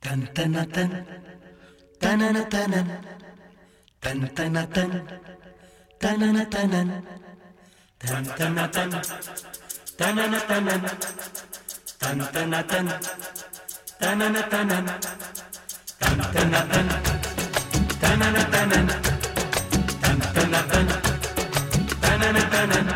तन तन तन तनन तनन तन तन तन तनन तनन तन तन तन तनन तनन तन तन तन तनन तनन तन तन तन तनन तनन तन तन तन तनन तनन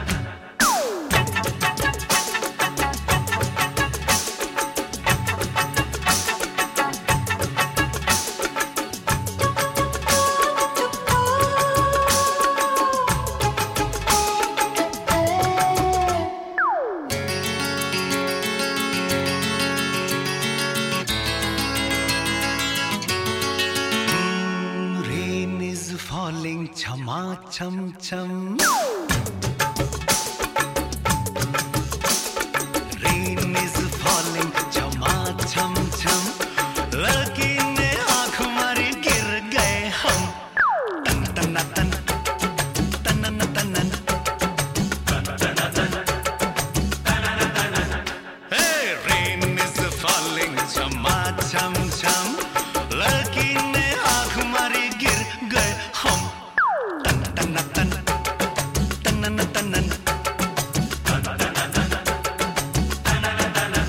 Falling chama cham cham, rain is falling chama cham cham, लड़की ने आँख मारी गिर गए हम, तन तन तन तनन तनन तन तन तन तनन तनन, hey rain is falling chama cham cham, लड़की ने आँख मारी गिर गए हम, तन तन तन तनन तनन तन तन तन तनन तनन।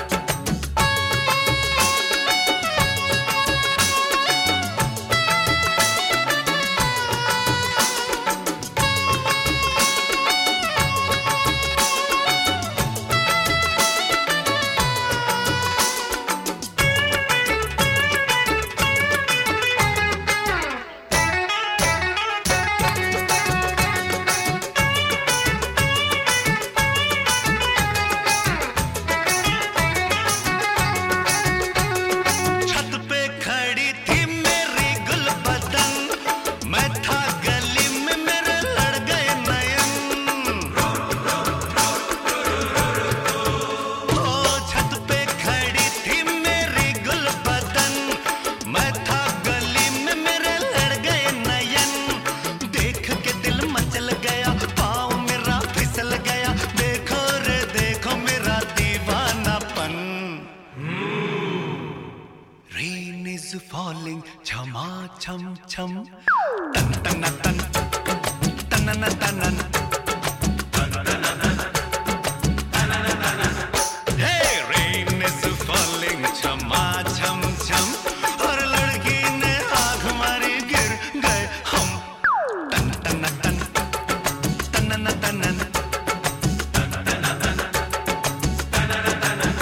Rain is falling, chama cham cham, tan tan tan, tanan tanan, tan tan tan, tanan tanan. Hey, rain is falling, chama cham cham, और लड़की ने आँख मारी गिर गए हम, tan tan tan, tanan tanan, tan tan tan, tanan tanan.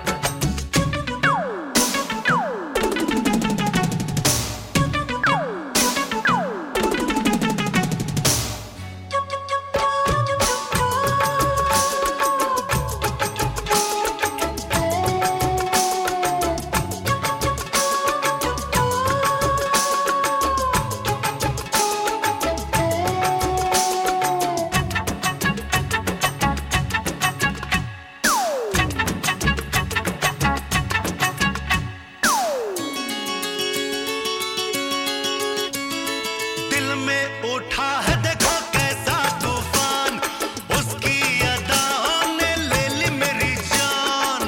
उठा है देखो कैसा तूफान, उसकी अदाओं ने ले ली मेरी जान,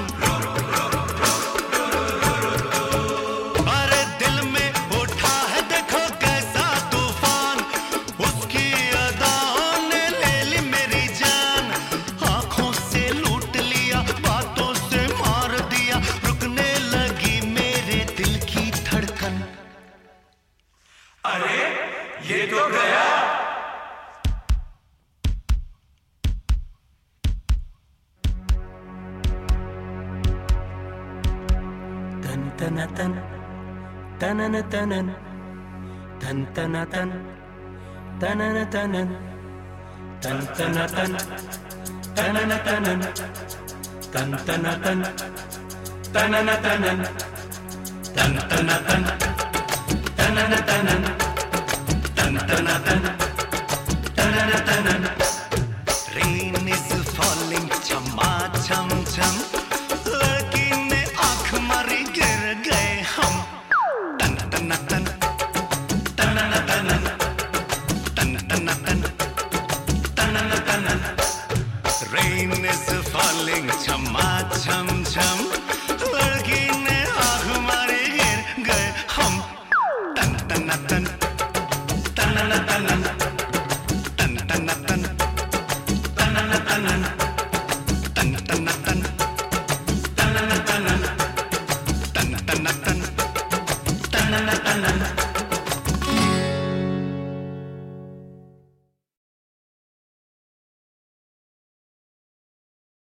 अरे दिल में उठा है देखो कैसा तूफान, उसकी अदाओं ने ले ली मेरी जान, आंखों से लूट लिया, बातों से मार दिया, रुकने लगी मेरे दिल की धड़कन, अरे ये तो गया। तन तन तन तनन तनन तन तन तन तनन तनन तन तन तन तनन तनन तन तन तन तनन तनन तन तन तन तनन तनन तन तन तन तनन तनन। Rain is falling, chama cham cham, लड़की ने आँख मारी गिर गए हम, तन तन तन तनन तनन तन तन तन तनन तनन। Rain is falling, chama cham cham, लड़की ने आँख मारी तन तन तन